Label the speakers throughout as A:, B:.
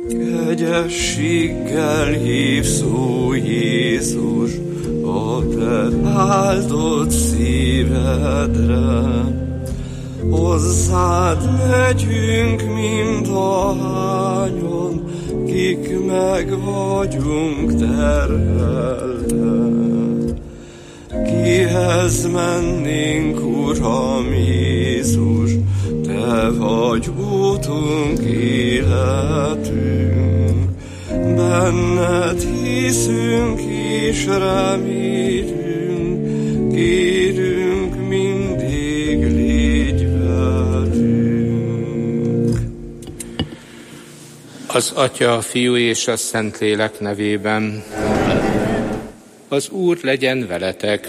A: Kegyességgel hívsz, ó Jézus, a te áldott szívedre. Hozzád megyünk mindahányan, kik meg vagyunk terhelve. Kihez mennénk, Uram Jézus, te vagy útunk, életünk. Benned hiszünk és remélünk, kérünk mindig légy velünk.
B: Az Atya, a Fiú és a Szentlélek nevében. Az Úr legyen veletek.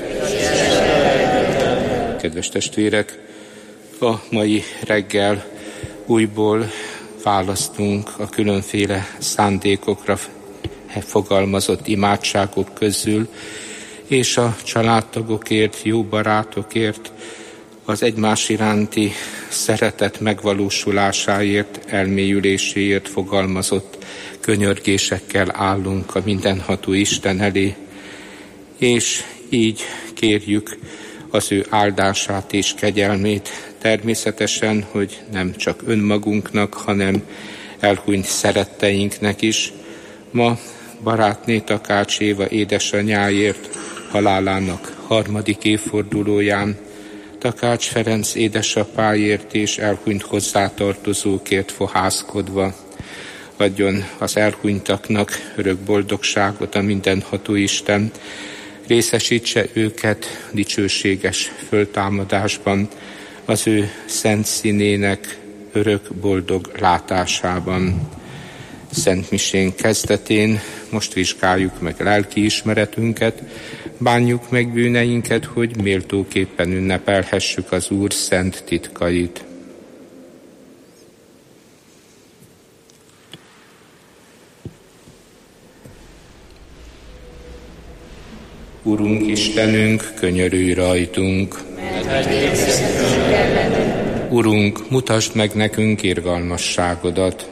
B: Kedves testvérek, a mai reggel újból választunk a különféle szándékokra fogalmazott imádságok közül, és a családtagokért, jó barátokért, az egymás iránti szeretet megvalósulásáért, elmélyüléséért fogalmazott könyörgésekkel állunk a mindenható Isten elé, és így kérjük az ő áldását és kegyelmét, természetesen, hogy nem csak önmagunknak, hanem elhunyt szeretteinknek is. Ma barátné Takács Éva édesanyjáért, halálának 3. évfordulóján, Takács Ferenc édesapáért és elhunyt hozzátartozókért fohászkodva, adjon az elhunytaknak örök boldogságot a mindenható Isten, részesítse őket dicsőséges föltámadásban, az ő szent színének örök boldog látásában. Szent misén kezdetén most vizsgáljuk meg lelkiismeretünket, bánjuk meg bűneinket, hogy méltóképpen ünnepelhessük az Úr szent titkait. Urunk Istenünk, könyörülj rajtunk! Urunk, mutasd meg nekünk irgalmasságodat!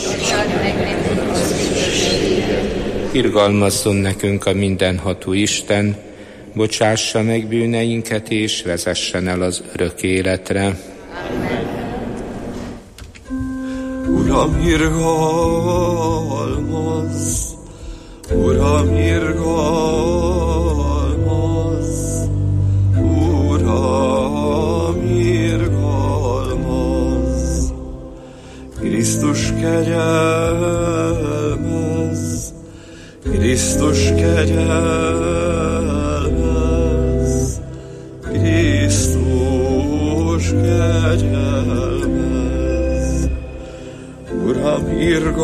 B: Irgalmazzon nekünk a mindenható Isten, bocsássa meg bűneinket és vezessen el az örök életre.
A: Uram, irgalmazz! Uram, irgalmazz! Uram, irgalmazz! Krisztus kegyelmez! Krisztus kegyelmez! Krisztus kegyelmez! Uram,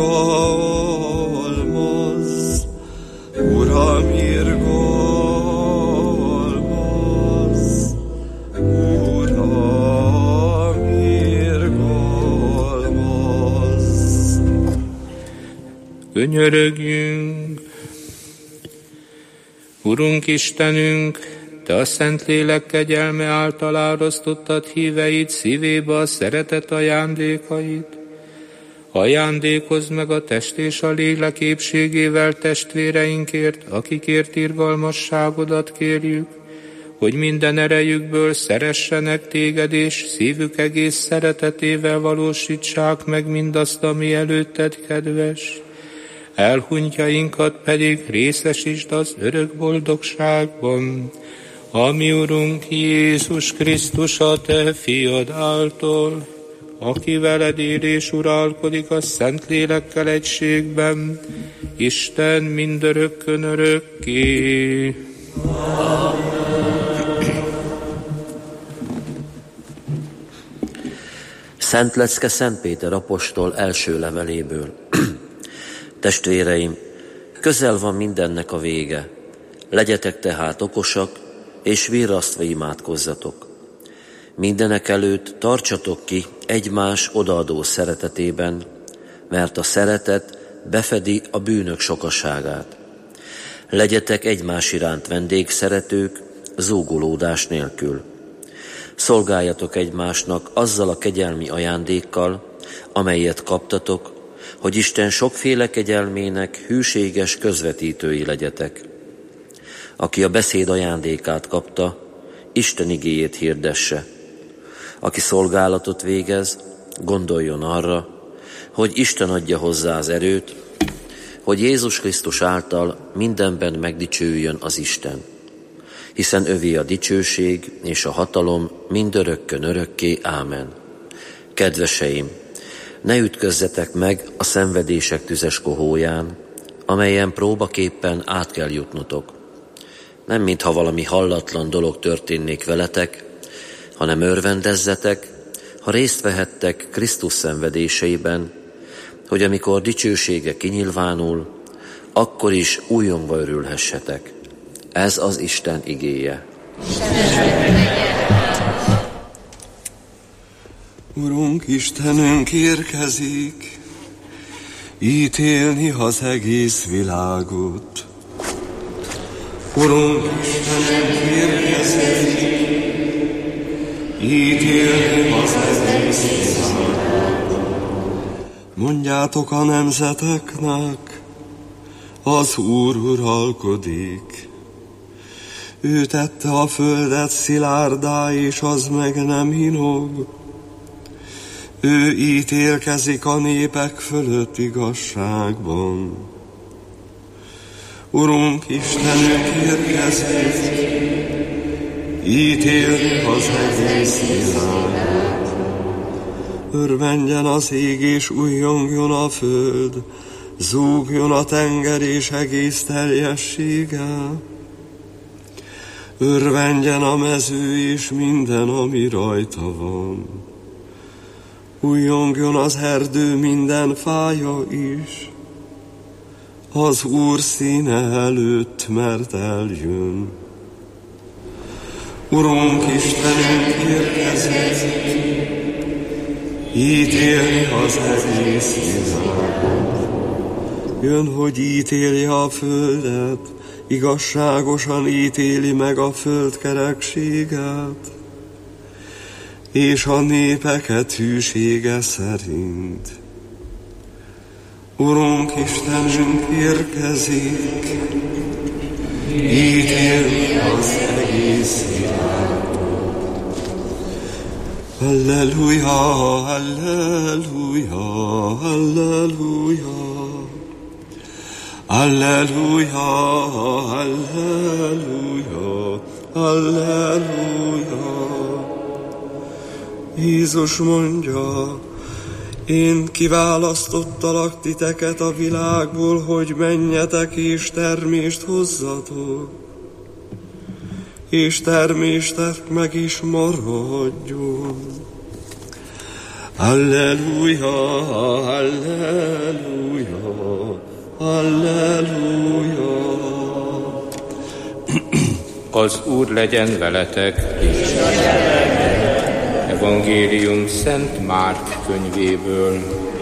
A: irgalmazz! Uram, irgalmazz! Uram, irgalmazz!
B: Könyörögjünk! Urunk Istenünk, Te a Szentlélek kegyelme által árasztottad híveid szívébe a szeretet ajándékait. Ajándékozd meg a test és a lélek épségével testvéreinkért, akikért irgalmasságodat kérjük, hogy minden erejükből szeressenek téged, és szívük egész szeretetével valósítsák meg mindazt, ami előtted kedves. Elhunytjainkat pedig részesítsd az örök boldogságban, ami Urunk Jézus Krisztus a Te Fiad által, aki veled él és uralkodik a Szentlélekkel egységben, Isten mindörökkön örökké.
C: Szent lecke Szent Péter apostol első leveléből. Testvéreim, közel van mindennek a vége. Legyetek tehát okosak, és virrasztva imádkozzatok. Mindenek előtt tartsatok ki egymás odaadó szeretetében, mert a szeretet befedi a bűnök sokaságát. Legyetek egymás iránt vendégszeretők, zúgolódás nélkül. Szolgáljatok egymásnak azzal a kegyelmi ajándékkal, amelyet kaptatok, hogy Isten sokféle kegyelmének hűséges közvetítői legyetek. Aki a beszéd ajándékát kapta, Isten igéjét hirdesse. Aki szolgálatot végez, gondoljon arra, hogy Isten adja hozzá az erőt, hogy Jézus Krisztus által mindenben megdicsőjön az Isten. Hiszen övé a dicsőség és a hatalom mindörökkön örökké. Ámen. Kedveseim, ne ütközzetek meg a szenvedések tüzes kohóján, amelyen próbaképpen át kell jutnotok. Nem mintha valami hallatlan dolog történnék veletek, hanem örvendezzetek, ha részt vehettek Krisztus szenvedéseiben, hogy amikor dicsősége kinyilvánul, akkor is újongva örülhessetek. Ez az Isten igéje.
A: Urunk Istenünk érkezik, ítélni az egész világot. Urunk Istenünk érkezik, ítélni az egész világot. Mondjátok a nemzeteknek, az Úr uralkodik. Ő tette a földet szilárdá, és az meg nem hinog. Ő ítélkezik a népek fölött igazságban. Urunk Istenünk érkezik, ítélni az egész világot. Örvendjen az ég és újjongjon a föld, zúgjon a tenger és egész teljessége. Örvendjen a mező és minden, ami rajta van. Újjongjon az erdő minden fája is, az Úr színe előtt, mert eljön. Urunk Istenünk érkezik, ítélni az egész világot. Jön, hogy ítélje a földet, igazságosan ítéli meg a föld kerekséget, és a népeket hűsége szerint. Urunk Istenünk érkezik, ítélni az egész világot. Halleluja, halleluja, halleluja. Halleluja, halleluja, halleluja. Jézus mondja, én kiválasztottalak titeket a világból, hogy menjetek és termést hozzatok, és terméstek meg is maradjon. Halleluja, halleluja, halleluja.
B: Az Úr legyen veletek. Evangélium Szent Márk könyvéből.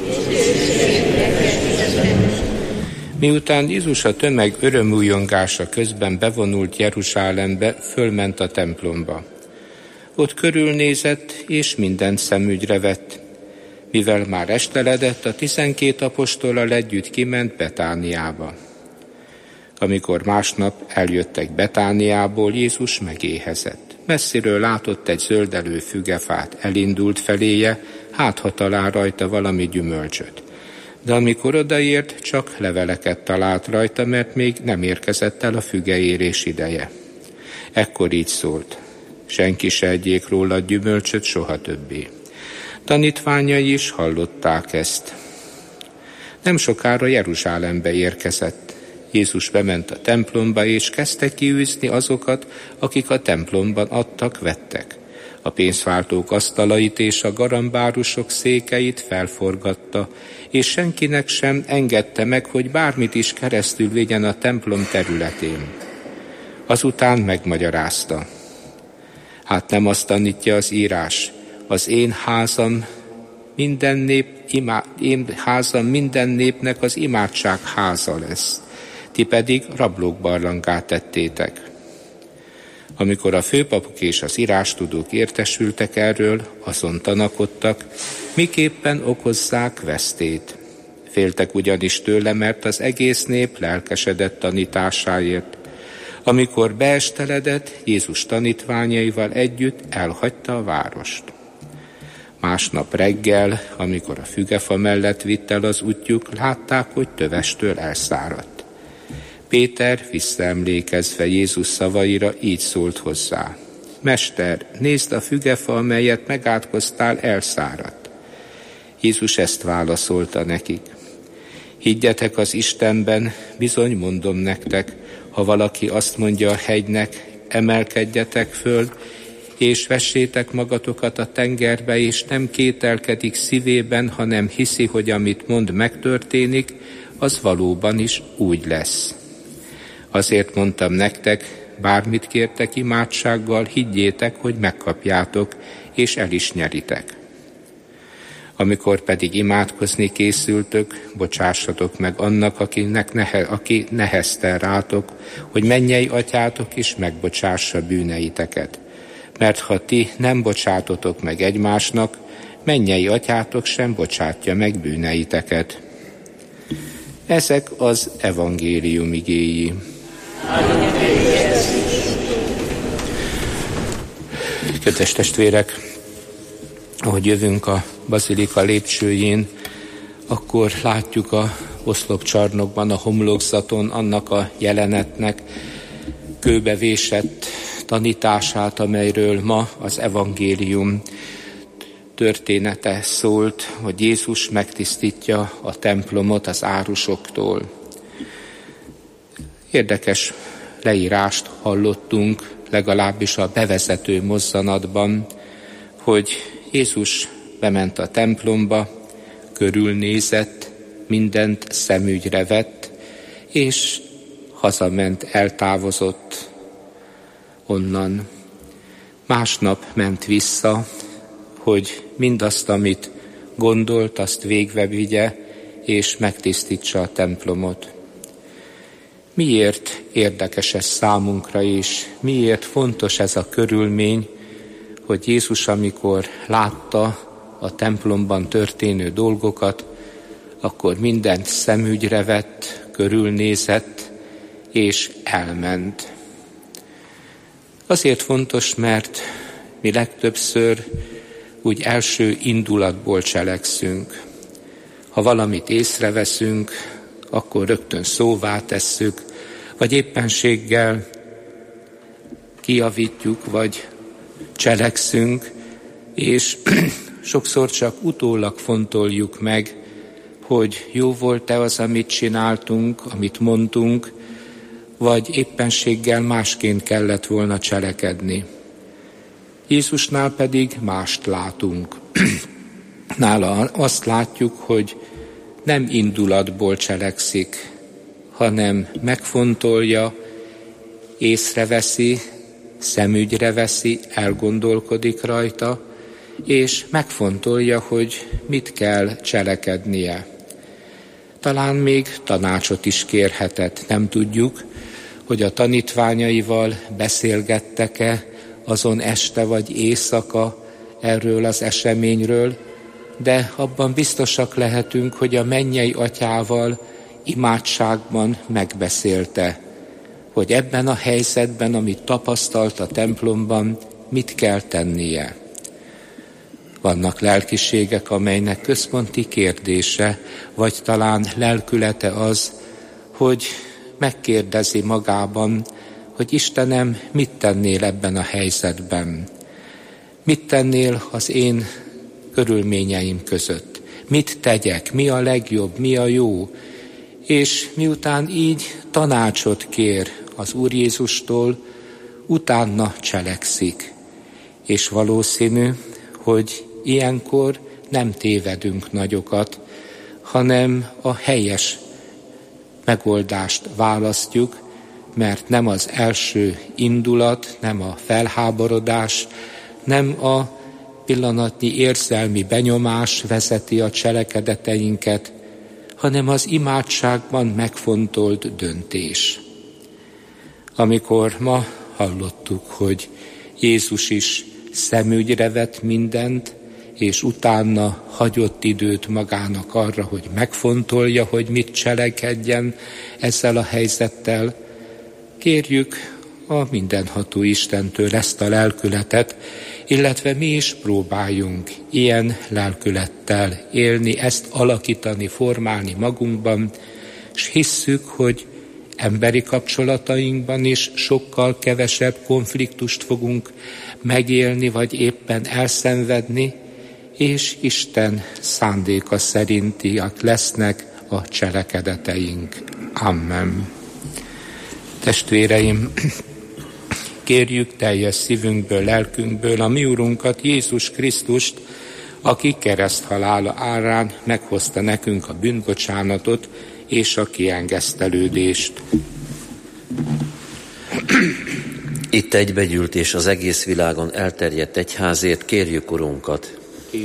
B: Miután Jézus a tömeg örömújongása közben bevonult Jeruzsálembe, fölment a templomba. Ott körülnézett, és mindent szemügyre vett. Mivel már esteledett, a 12 apostollal együtt kiment Betániába. Amikor másnap eljöttek Betániából, Jézus megéhezett. Messziről látott egy zöldelő fügefát, elindult feléje, hát ha talál rajta valami gyümölcsöt. De amikor odaért, csak leveleket talált rajta, mert még nem érkezett el a fügeérés ideje. Ekkor így szólt: senki se egyék róla gyümölcsöt soha többé. Tanítványai is hallották ezt. Nem sokára Jeruzsálembe érkezett. Jézus bement a templomba, és kezdte kiűzni azokat, akik a templomban adtak-vettek. A pénzváltók asztalait és a garambárusok székeit felforgatta, és senkinek sem engedte meg, hogy bármit is keresztül vigyen a templom területén. Azután megmagyarázta: hát nem azt tanítja az írás, az én házam minden népnek az imádság háza lesz. Ti pedig rablók barlangát tettétek. Amikor a főpapok és az írástudók értesültek erről, azon tanakodtak, miképpen okozzák vesztét. Féltek ugyanis tőle, mert az egész nép lelkesedett tanításáért. Amikor beesteledett, Jézus tanítványaival együtt elhagyta a várost. Másnap reggel, amikor a fügefa mellett vitt el az útjuk, látták, hogy tövestől elszáradt. Péter visszaemlékezve Jézus szavaira így szólt hozzá: Mester, nézd, a fügefa, amelyet megátkoztál, elszáradt. Jézus ezt válaszolta nekik: Higgyetek az Istenben, bizony mondom nektek, ha valaki azt mondja a hegynek, emelkedjetek föl, és vessétek magatokat a tengerbe, és nem kételkedik szívében, hanem hiszi, hogy amit mond megtörténik, az valóban is úgy lesz. Azért mondtam nektek, bármit kértek imádsággal, higgyétek, hogy megkapjátok, és el is nyeritek. Amikor pedig imádkozni készültök, bocsássatok meg annak, aki neheztel rátok, hogy mennyei atyátok is megbocsássa bűneiteket. Mert ha ti nem bocsátotok meg egymásnak, mennyei atyátok sem bocsátja meg bűneiteket. Ezek az evangélium igéi. Kedves testvérek, ahogy jövünk a bazilika lépcsőjén, akkor látjuk a oszlopcsarnokban, a homlokzaton annak a jelenetnek kőbevésett tanítását, amelyről ma az evangélium története szólt, hogy Jézus megtisztítja a templomot az árusoktól. Érdekes leírást hallottunk, legalábbis a bevezető mozzanatban, hogy Jézus bement a templomba, körülnézett, mindent szemügyre vett, és hazament, eltávozott onnan. Másnap ment vissza, hogy mindazt, amit gondolt, azt végbe vigye, és megtisztítsa a templomot. Miért érdekes ez számunkra is? Miért fontos ez a körülmény, hogy Jézus, amikor látta a templomban történő dolgokat, akkor mindent szemügyre vett, körülnézett, és elment. Azért fontos, mert mi legtöbbször úgy első indulatból cselekszünk. Ha valamit észreveszünk, akkor rögtön szóvá tesszük, vagy éppenséggel kijavítjuk, vagy cselekszünk, és sokszor csak utólag fontoljuk meg, hogy jó volt-e az, amit csináltunk, amit mondtunk, vagy éppenséggel másként kellett volna cselekedni. Jézusnál pedig mást látunk. Nála azt látjuk, hogy nem indulatból cselekszik, hanem megfontolja, észreveszi, szemügyre veszi, elgondolkodik rajta, és megfontolja, hogy mit kell cselekednie. Talán még tanácsot is kérhetett, nem tudjuk, hogy a tanítványaival beszélgettek-e azon este vagy éjszaka erről az eseményről, de abban biztosak lehetünk, hogy a mennyei atyával imádságban megbeszélte, hogy ebben a helyzetben, amit tapasztalt a templomban, mit kell tennie. Vannak lelkiségek, amelynek központi kérdése, vagy talán lelkülete az, hogy megkérdezi magában, hogy Istenem, mit tennél ebben a helyzetben? Mit tennél az én körülményeim között? Mit tegyek? Mi a legjobb? Mi a jó? És miután így tanácsot kér az Úr Jézustól, utána cselekszik. És valószínű, hogy ilyenkor nem tévedünk nagyokat, hanem a helyes megoldást választjuk, mert nem az első indulat, nem a felháborodás, nem a pillanatnyi érzelmi benyomás vezeti a cselekedeteinket, hanem az imádságban megfontolt döntés. Amikor ma hallottuk, hogy Jézus is szemügyre vett mindent, és utána hagyott időt magának arra, hogy megfontolja, hogy mit cselekedjen ezzel a helyzettel. Kérjük a mindenható Istentől ezt a lelkületet, illetve mi is próbáljunk ilyen lelkülettel élni, ezt alakítani, formálni magunkban, és hisszük, hogy emberi kapcsolatainkban is sokkal kevesebb konfliktust fogunk megélni, vagy éppen elszenvedni, és Isten szándéka szerintiak lesznek a cselekedeteink. Amen. Testvéreim, kérjük teljes szívünkből, lelkünkből a mi Urunkat, Jézus Krisztust, aki kereszthalála árán meghozta nekünk a bűnbocsánatot és a kiengesztelődést.
C: Itt egybegyűlt és az egész világon elterjedt egyházért kérjük Urunkat.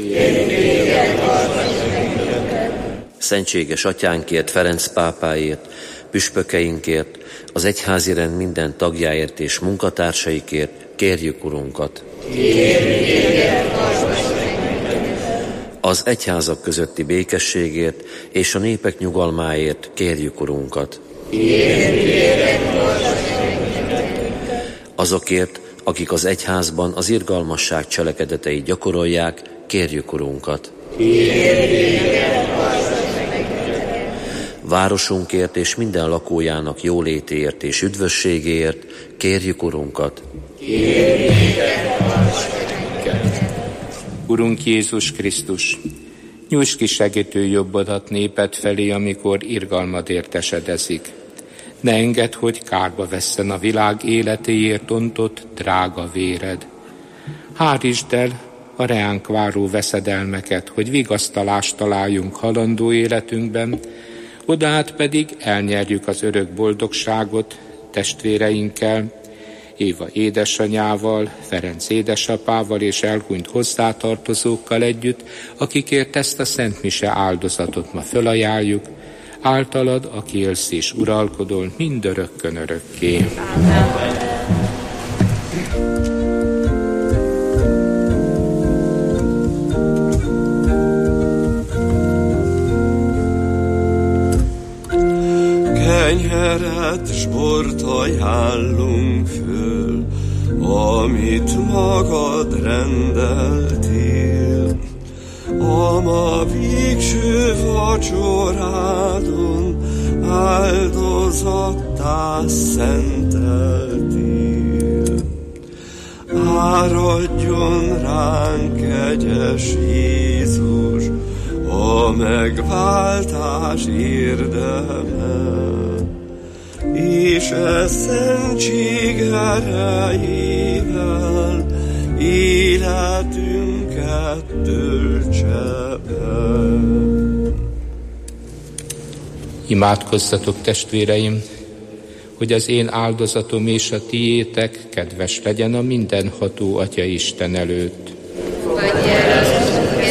C: Szentséges Atyánkért, Ferenc pápáért, püspökeinkért, az egyházi rend minden tagjáért és munkatársaikért kérjük Urunkat. Az egyházak közötti békességért és a népek nyugalmáért kérjük Urunkat. Azokért, akik az egyházban az irgalmasság cselekedeteit gyakorolják, kérjük Urunkat. Városunkért és minden lakójának jólétéért és üdvösségéért kérjük Urunkat.
B: Urunk Jézus Krisztus, nyújts ki segítő jobbodat néped felé, amikor irgalmad értesedezik. Ne engedd, hogy kárba vesszen a világ életéért ontott drága véred. Hárítsd el a reánk váró veszedelmeket, hogy vigasztalást találjunk halandó életünkben, odaát pedig elnyerjük az örök boldogságot testvéreinkkel, Éva édesanyával, Ferenc édesapával és elhunyt hozzátartozókkal együtt, akikért ezt a Szent Mise áldozatot ma fölajánljuk, általad, aki élsz és uralkodol mindörökkön örökké. Amen.
A: Kenyeret s bort ajánlunk föl, amit magad rendeltél. A ma végső vacsorádon áldozattá szenteltél. Áradjon ránk, kegyes Jézus, a megváltás érdeme, és e szentség erejével életünket töltse be.
B: Imádkozzatok, testvéreim, hogy az én áldozatom és a tiétek kedves legyen a mindenható Atya Isten előtt.
D: Fogadj el az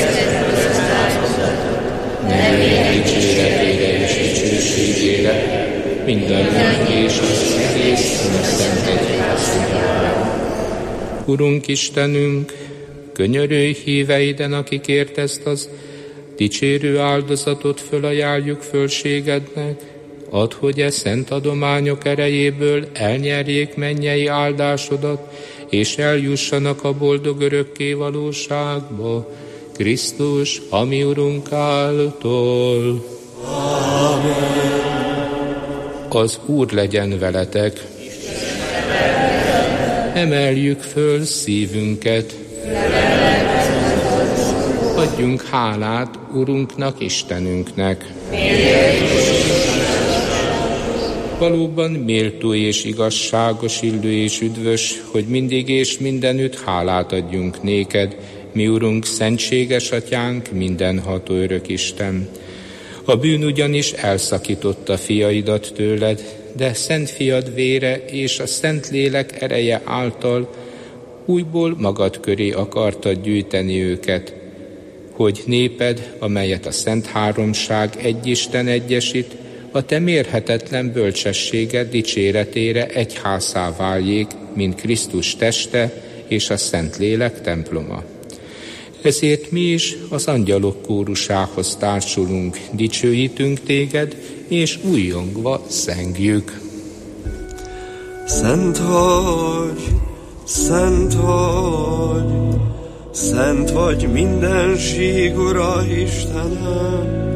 B: nevének dicséretére és dicsőségére, mindennek és az egész szent egyházban. Urunk Istenünk, könyörülj híveiden, akikért ezt az dicsérő áldozatot fölajánljuk fölségednek, add, hogy e szent adományok erejéből elnyerjék mennyei áldásodat, és eljussanak a boldog örökké valóságba, Krisztus, a mi Urunk által.
A: Amen.
B: Az Úr legyen veletek. Emeljük föl szívünket. Adjunk hálát Urunknak, Istenünknek. Valóban méltó és igazságos, illő és üdvös, hogy mindig és mindenütt hálát adjunk néked, mi Urunk, szentséges Atyánk, mindenható örök Isten. A bűn ugyanis elszakította fiaidat tőled, de Szent Fiad vére és a Szent Lélek ereje által újból magad köré akartad gyűjteni őket, hogy néped, amelyet a Szent Háromság egy Isten egyesít, a te mérhetetlen bölcsességed dicséretére egyházá váljék, mint Krisztus teste és a Szent Lélek temploma. Ezért mi is az angyalok kórusához társulunk, dicsőítünk téged, és újjongva zengjük.
A: Szent vagy, szent vagy, szent vagy mindenség, Ura Istenem.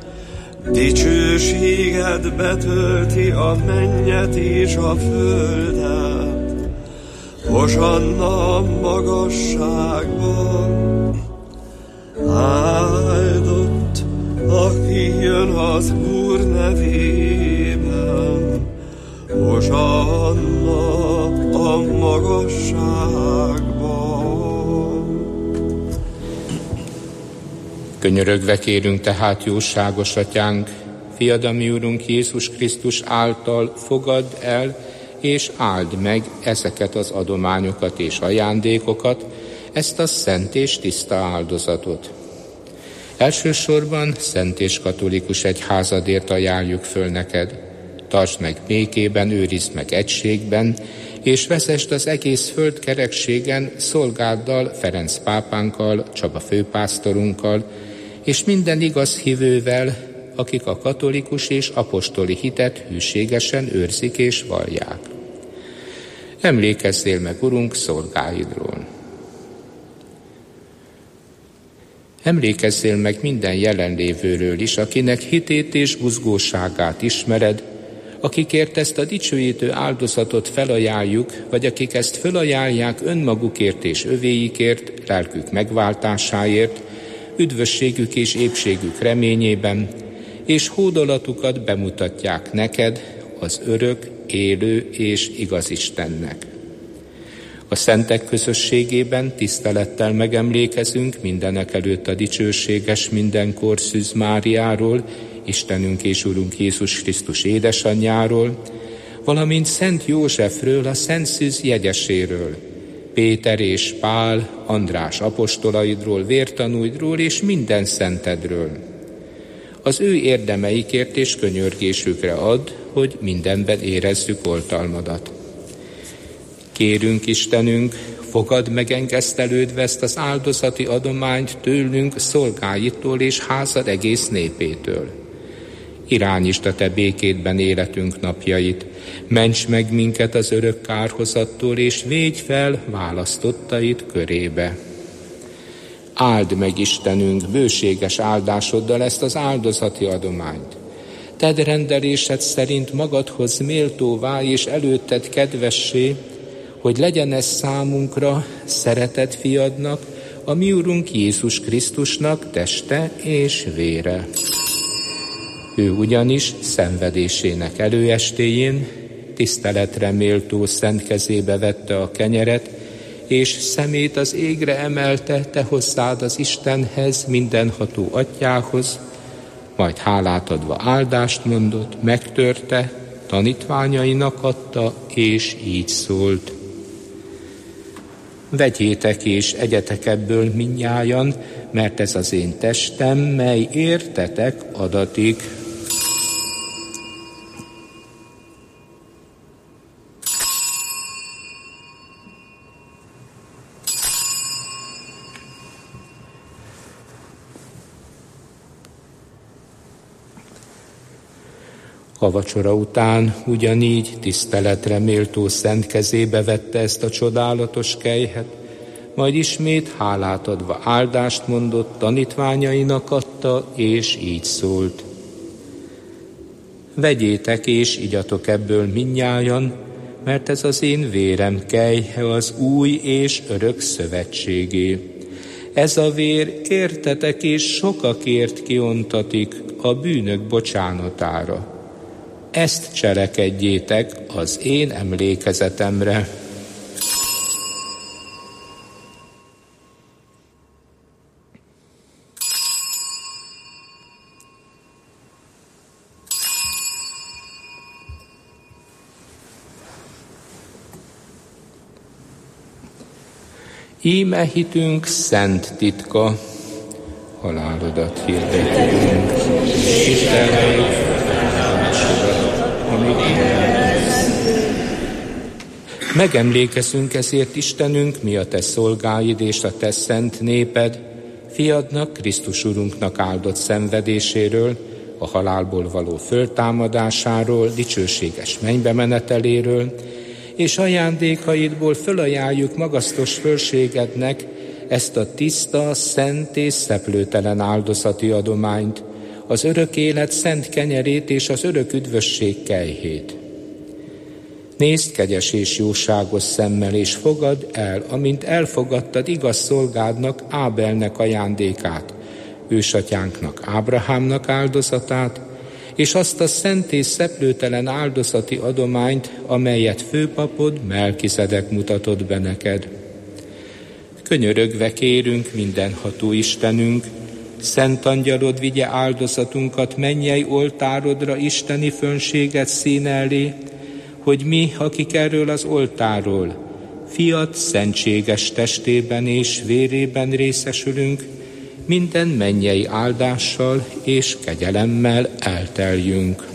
A: Dicsőséged betölti a mennyet és a földet. Hosanna a magasságban. Áldott, aki jön az Úr nevében. Hosanna a magasságban.
B: Könyörögve kérünk tehát, jóságos atyánk, fiad, a mi Urunk Jézus Krisztus által fogadd el és áld meg ezeket az adományokat és ajándékokat, ezt a szent és tiszta áldozatot. Elsősorban szent és katolikus egyházadért ajánljuk föl neked. Tartsd meg békében, őrizd meg egységben, és vezesd az egész földkerekségen szolgáddal, Ferenc pápánkkal, Csaba főpásztorunkkal, és minden igaz hívővel, akik a katolikus és apostoli hitet hűségesen őrzik és vallják. Emlékezzél meg, Urunk, szolgáidról. Emlékezzél meg minden jelenlévőről is, akinek hitét és buzgóságát ismered, akikért ezt a dicsőítő áldozatot felajánljuk, vagy akik ezt felajánlják önmagukért és övéikért, lelkük megváltásáért, üdvösségük és épségük reményében, és hódolatukat bemutatják neked, az örök, élő és igaz Istennek. A szentek közösségében tisztelettel megemlékezünk mindenek előtt a dicsőséges mindenkor Szűz Máriáról, Istenünk és Urunk Jézus Krisztus édesanyjáról, valamint Szent Józsefről, a Szent Szűz jegyeséről, Péter és Pál, András apostolaidról, vértanúidról és minden szentedről. Az ő érdemeikért és könyörgésükre add, hogy mindenben érezzük oltalmadat. Kérünk, Istenünk, fogadd megengesztelődve ezt az áldozati adományt tőlünk, szolgáitól és házad egész népétől. Irányítsd a te békédben életünk napjait, ments meg minket az örök kárhozattól, és védj fel választottait körébe. Áld meg, Istenünk, bőséges áldásoddal ezt az áldozati adományt. Tedd rendelésed szerint magadhoz méltóvá és előtted kedvessé, hogy legyen ez számunkra, szeretett fiadnak, a mi Urunk Jézus Krisztusnak teste és vére. Ő ugyanis szenvedésének előestéjén tiszteletre méltó szent kezébe vette a kenyeret, és szemét az égre emelte, te hozzád az Istenhez, mindenható atyához, majd hálát adva áldást mondott, megtörte, tanítványainak adta, és így szólt. Vegyétek és egyetek ebből mindnyájan, mert ez az én testem, mely értetek adatik. A vacsora után ugyanígy tiszteletre méltó szent kezébe vette ezt a csodálatos kejhet, majd ismét hálát adva áldást mondott, tanítványainak adta, és így szólt. Vegyétek és igyatok ebből mindnyájan, mert ez az én vérem kejhe az új és örök szövetségé. Ez a vér értetek és sokakért kiontatik a bűnök bocsánatára. Ezt cselekedjétek az én emlékezetemre. Íme hitünk szent titka, halálodat hirdetünk, Istennek, megemlékezünk ezért, Istenünk, mi a te szolgáid és a te szent néped, fiadnak, Krisztus Urunknak áldott szenvedéséről, a halálból való föltámadásáról, dicsőséges mennybe meneteléről, és ajándékaidból fölajánljuk magasztos fölségednek ezt a tiszta, szent és szeplőtelen áldozati adományt, az örök élet szent kenyerét és az örök üdvösség kejhét. Nézd kegyes és jóságos szemmel, és fogadd el, amint elfogadtad igaz szolgádnak, Ábelnek ajándékát, ősatyánknak, Ábrahámnak áldozatát, és azt a szent és szeplőtelen áldozati adományt, amelyet főpapod Melkisedek mutatott be neked. Könyörögve kérünk, mindenható Istenünk, Szent Angyalod vigye áldozatunkat mennyei oltárodra isteni fönséget színe elé, hogy mi, akik erről az oltáról, fiat szentséges testében és vérében részesülünk, minden mennyei áldással és kegyelemmel elteljünk.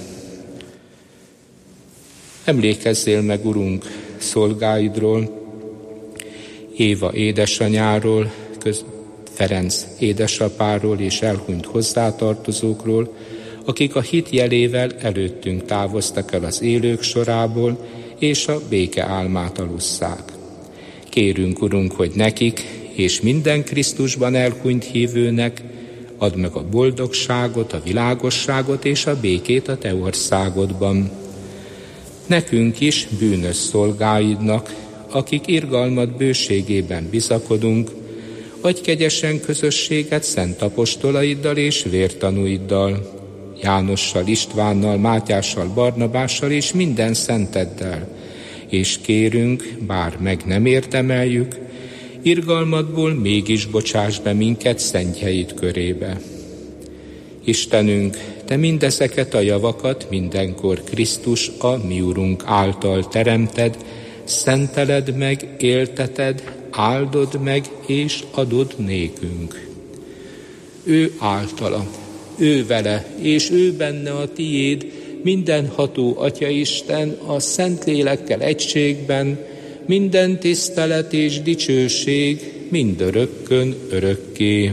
B: Emlékezzél meg, Urunk, szolgáidról, Éva édesanyáról, Ferenc édesapáról és elhunyt hozzátartozókról, akik a hit jelével előttünk távoztak el az élők sorából, és a béke álmát alusszák. Kérünk, Urunk, hogy nekik és minden Krisztusban elhunyt hívőnek add meg a boldogságot, a világosságot és a békét a Te országodban. Nekünk is, bűnös szolgáidnak, akik irgalmad bőségében bizakodunk, adj kegyesen közösséget szent apostolaiddal és vértanúiddal, Jánossal, Istvánnal, Mátyással, Barnabással és minden szenteddel, és kérünk, bár meg nem érdemeljük, irgalmadból mégis bocsáss be minket szentjeid körébe. Istenünk, Te mindezeket a javakat mindenkor Krisztus, a mi Urunk által teremted, szenteled meg, élteted, áldod meg és adod nékünk. Ő általa, ő vele, és ő benne a tiéd, mindenható Atyaisten, a Szentlélekkel egységben, minden tisztelet és dicsőség mindörökkön örökké.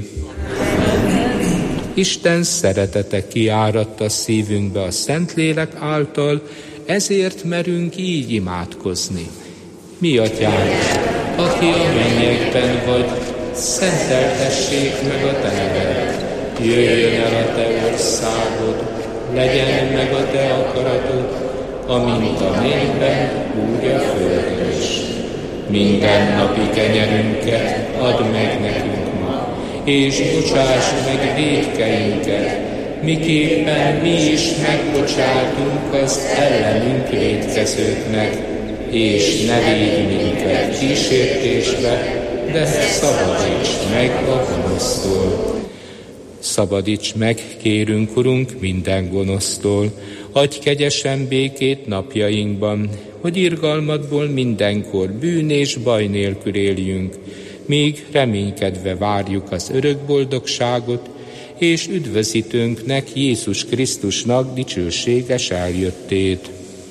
B: Isten szeretete kiáratta szívünkbe a Szentlélek által, ezért merünk így imádkozni. Mi Atyánk, aki a mennyekben vagy, szenteltessék meg a Te neved. Jöjjön el a Te országod, legyen meg a Te akaratod, amint a mennyben, úgy a földön is. Minden napi kenyerünket add meg nekünk ma, és bocsáss meg vétkeinket, miképpen mi is megbocsátunk az ellenünk vétkezőknek, és ne védj minket kísértésbe, de szabadíts meg a gonosztól. Szabadíts meg, kérünk, Urunk, minden gonosztól, adj kegyesen békét napjainkban, hogy irgalmadból mindenkor bűn és baj nélkül éljünk, míg reménykedve várjuk az örök boldogságot, és üdvözítőnknek, Jézus Krisztusnak dicsőséges eljöttét.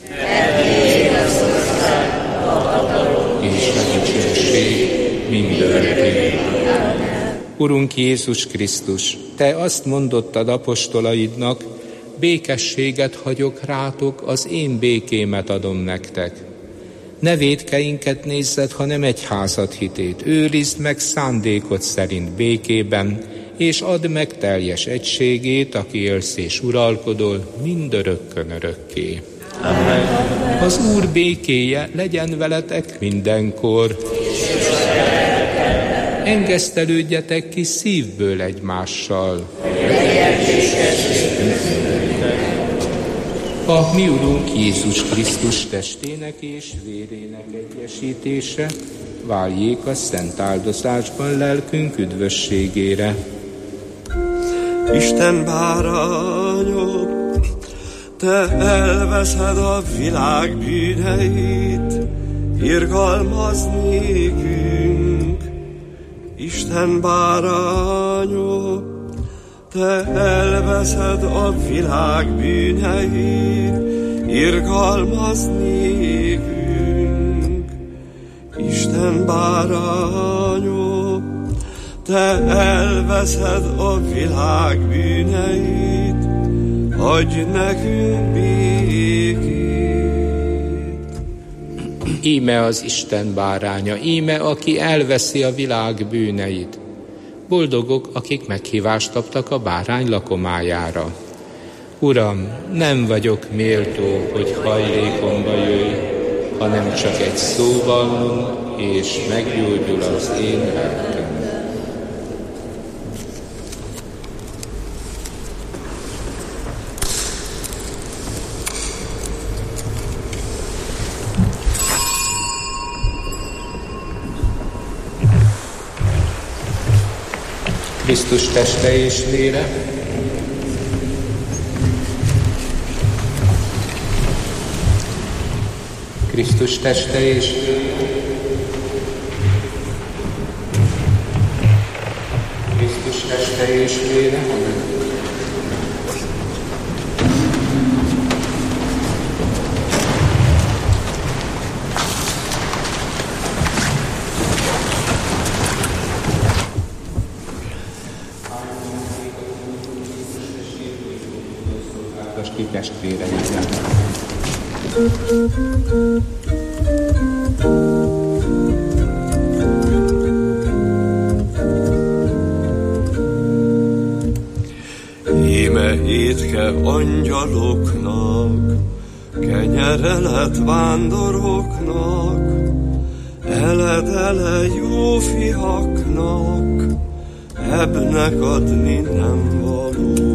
B: És a dicsőség mindörökké. Urunk Jézus Krisztus, Te azt mondottad apostolaidnak, békességet hagyok rátok, az én békémet adom nektek. Ne vétkeinket nézzed, hanem egyházad hitét. Őrizd meg szándékod szerint békében, és add meg teljes egységét, aki élsz és uralkodol mindörökkön örökké. Amen. Az Úr békéje legyen veletek mindenkor. Engesztelődjetek ki szívből egymással. A mi Urunk Jézus Krisztus testének és vérének egyesítése váljék a szent áldozásban lelkünk üdvösségére.
A: Isten bárányok, Te elveszed a világ bűneit, irgalmazz nékünk. Isten bárányok, Te elveszed a világ bűneit, irgalmazz nékünk. Isten bárányok, te elveszed a világ bűneit, adj nekünk békét.
B: Íme az Isten báránya, íme, aki elveszi a világ bűneit. Boldogok, akik meghívást kaptak a bárány lakomájára. Uram, nem vagyok méltó, hogy hajlékomba jöjj, hanem csak egy szóval mond, és meggyógyul az én lelkem. Krisztus teste és vére, Krisztus teste és Krisztus teste és vére. Testvéreinknek.
A: Íme étke angyaloknak, kenyere lett vándoroknak, eledele jó fiaknak, ebbnek adni nem való.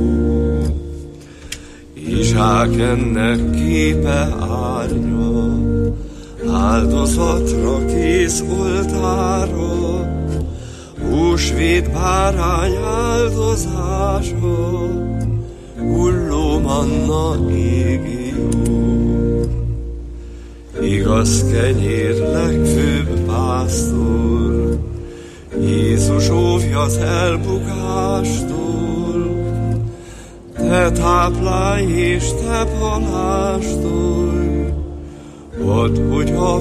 A: Izsák ennek képe árnya, áldozatra kész oltára, húsvét bárány áldozása, hulló manna égi jó. Igaz kenyér legfőbb pásztor, Jézus óvja az elbukástól, te táplálj és te palástolj, add, hogy a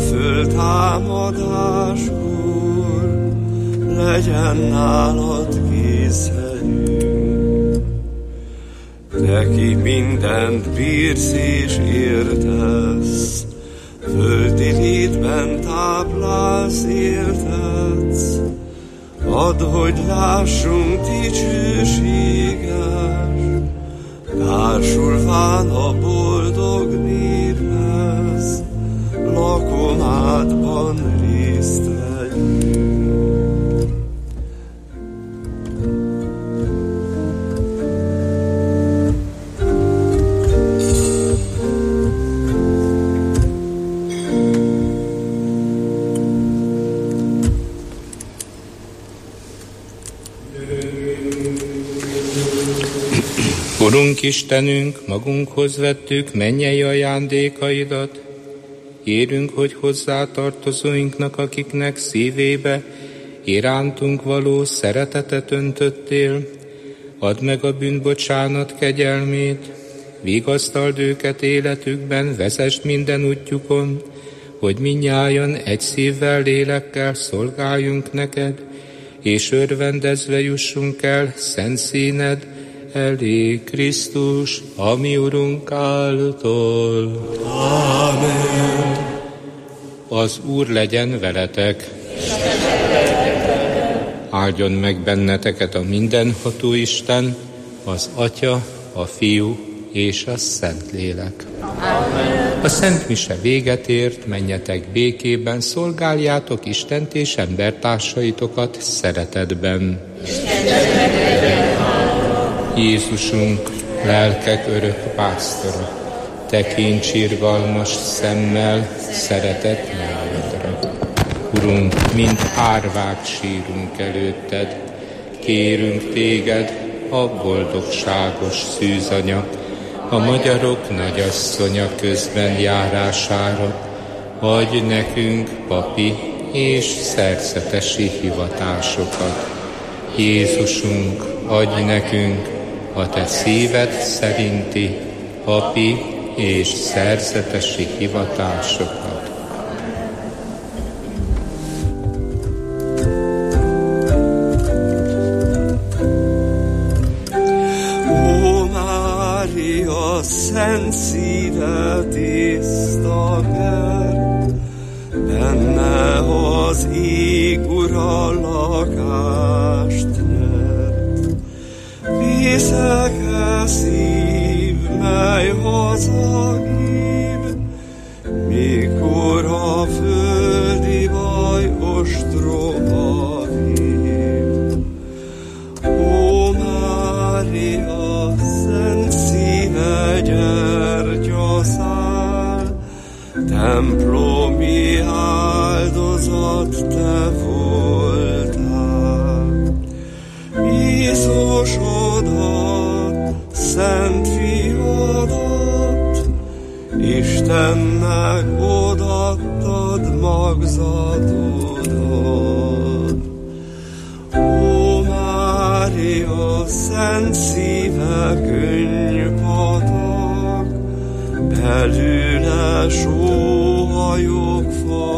A: föltámadáskor legyen nálad készenünk. Neki mindent bírsz és értesz, földi létben táplálsz, éltetsz, add, hogy lássunk dicsőséges, társulván a boldog néphez, lakomádban részt vegyünk.
B: Urunk Istenünk, magunkhoz vettük mennyei ajándékaidat, kérünk, hogy hozzátartozóinknak, akiknek szívébe irántunk való szeretetet öntöttél, add meg a bűnbocsánat kegyelmét, vigasztald őket életükben, vezesd minden útjukon, hogy mindnyájan egy szívvel, lélekkel szolgáljunk neked, és örvendezve jussunk el szent színed elé Krisztus, a mi Urunk által.
A: Ámen.
B: Az Úr legyen veletek. Áldjon meg benneteket a mindenható Isten, az Atya, a Fiú és a Szentlélek. A Szent Mise véget ért, menjetek békében, szolgáljátok Istent és embertársaitokat szeretetben. Jézusunk, lelkek örök pásztora, tekints irgalmas szemmel szeretett lányodra. Urunk, mint árvák sírunk előtted, kérünk téged, a boldogságos szűzanya, a magyarok nagyasszonya közben járására, adj nekünk papi és szerzetesi hivatásokat. Jézusunk, adj nekünk a te szíved szerinti papi és szerzetesi hivatásokat.
A: szent szíve tiszta kert, benne az ég Ura lakást nyert. Viszek-e szív, mely hazahív, mikor a földi baj ostroma hív. Ó Mária, szent szíve gyertyaszál, templomi áldozat te voltál. Jézusodat, szent fiadat, Istennek odaadtad magzatodat. Ó Mária, szent szíve könnypatak, belőle sóhajok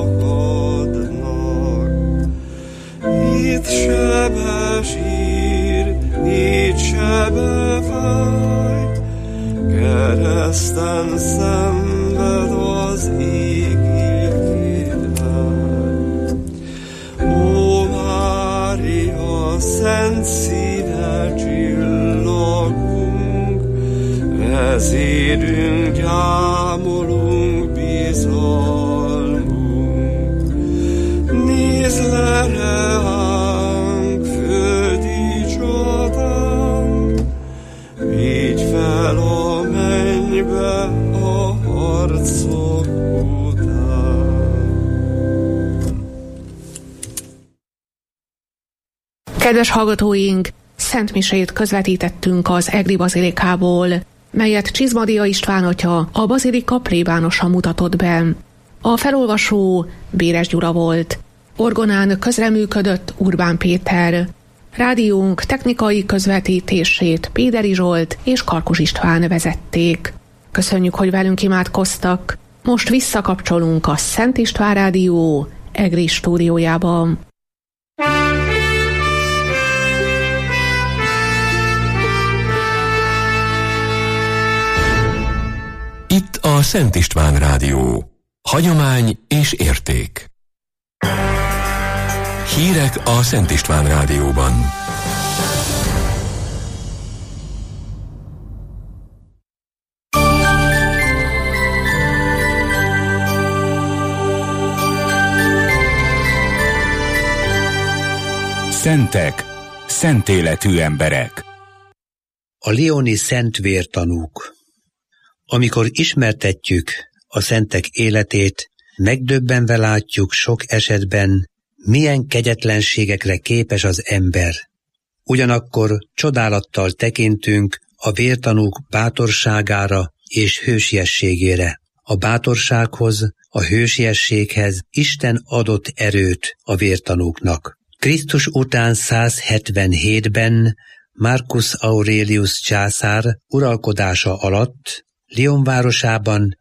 A: fakadnak. Itt sebesír, itt sebefáj, kereszten szenved az égi király. Ó Mária, szent szíve csillagunk, vezérünk, gyámolunk bizalmunk. Nézd le ránk, földi csatánk, vigy fel a mennybe a harcok után.
E: Kedves hallgatóink, Szent Misét közvetítettünk az Egri Bazilikából, melyet Csizmadia István atya, a bazilika plébánosa mutatott be. A felolvasó Béres Gyula volt. Orgonán közreműködött Urbán Péter. Rádiónk technikai közvetítését Péderi Zsolt és Karkus István vezették. Köszönjük, hogy velünk imádkoztak. Most visszakapcsolunk a Szent István Rádió Egri stúdiójába.
F: Itt a Szent István Rádió. Hagyomány és érték. Hírek a Szent István Rádióban.
G: Szentek, szent életű emberek.
H: A lyoni szent vértanúk. Amikor ismertetjük a szentek életét, megdöbbenve látjuk sok esetben, milyen kegyetlenségekre képes az ember. Ugyanakkor csodálattal tekintünk a vértanúk bátorságára és hősiességére. A bátorsághoz, a hősiességhez Isten adott erőt a vértanúknak. Krisztus után 177-ben Marcus Aurelius császár uralkodása alatt Lyon városában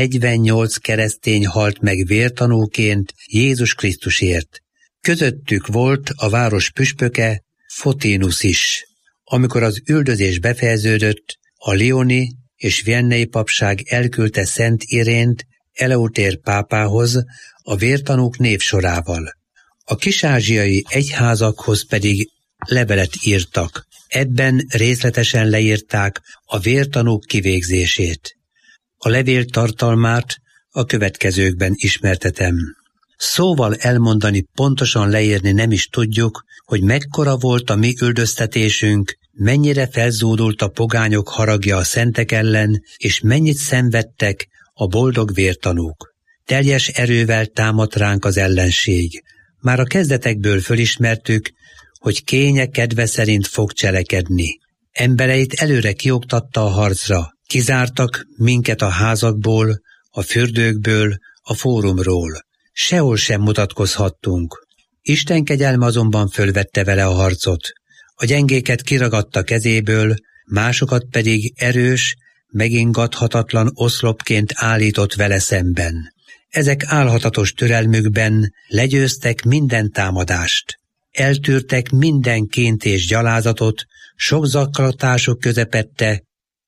H: 48 keresztény halt meg vértanúként Jézus Krisztusért. Közöttük volt a város püspöke, Photinus is. Amikor az üldözés befejeződött, a lyoni és viennei papság elküldte Szent Irént Eleutér pápához a vértanúk névsorával. A kis-ázsiai egyházakhoz pedig levelet írtak. Ebben részletesen leírták a vértanúk kivégzését. A levél tartalmát a következőkben ismertetem. Szóval elmondani, pontosan leírni nem is tudjuk, hogy mekkora volt a mi üldöztetésünk, mennyire felzúdult a pogányok haragja a szentek ellen, és mennyit szenvedtek a boldog vértanúk. Teljes erővel támadt ránk az ellenség. Már a kezdetekből fölismertük, hogy kénye kedve szerint fog cselekedni. Embereit előre kioktatta a harcra, kizártak minket a házakból, a fürdőkből, a fórumról. Sehol sem mutatkozhattunk. Isten kegyelme azonban fölvette vele a harcot. A gyengéket kiragadta kezéből, másokat pedig erős, megingathatatlan oszlopként állított vele szemben. Ezek álhatatos türelmükben legyőztek minden támadást. Eltűrtek minden ként és gyalázatot, sok zaklatások közepette,